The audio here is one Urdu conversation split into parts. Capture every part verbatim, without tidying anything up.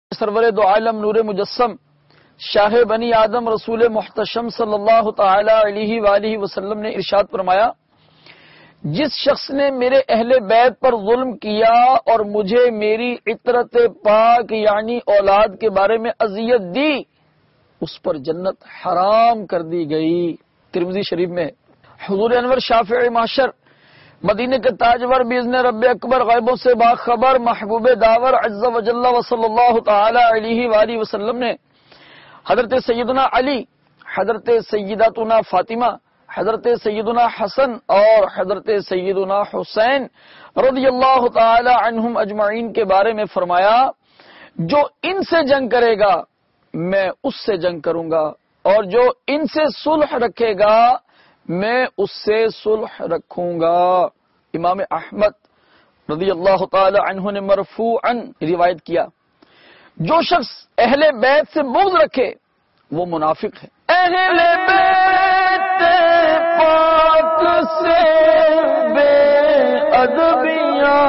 سرور دو عالم نور مجسم شاہ بنی آدم رسول محتشم صلی اللہ تعالی علیہ وآلہ وسلم نے ارشاد فرمایا، جس شخص نے میرے اہل بیت پر ظلم کیا اور مجھے میری عطرت پاک یعنی اولاد کے بارے میں اذیت دی، اس پر جنت حرام کر دی گئی۔ ترمذی شریف میں حضور انور شافع معاشر مدینے کے تاجور باذن رب اکبر غیبوں سے باخبر محبوب داور عز و جل و صلی اللہ تعالی علیہ وآلہ وسلم نے حضرت سیدنا علی، حضرت سیداتنا فاطمہ، حضرت سیدنا حسن اور حضرت سیدنا حسین رضی اللہ تعالی عنہم اجمعین کے بارے میں فرمایا، جو ان سے جنگ کرے گا میں اس سے جنگ کروں گا، اور جو ان سے صلح رکھے گا میں اس سے صلح رکھوں گا۔ امام احمد رضی اللہ تعالی عنہ نے مرفوعاً روایت کیا، جو شخص اہل بیت سے بغض رکھے وہ منافق ہے۔ اہل بیت پاک سے بے ادبیاں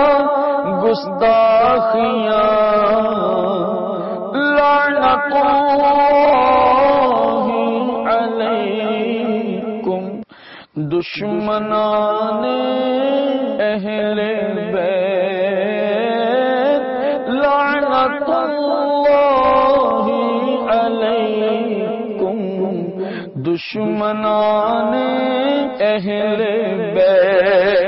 گستاخیاں لعنت دشمنان اہل بیت لعنت اللہ علیکم، دشمنان اہل بیت۔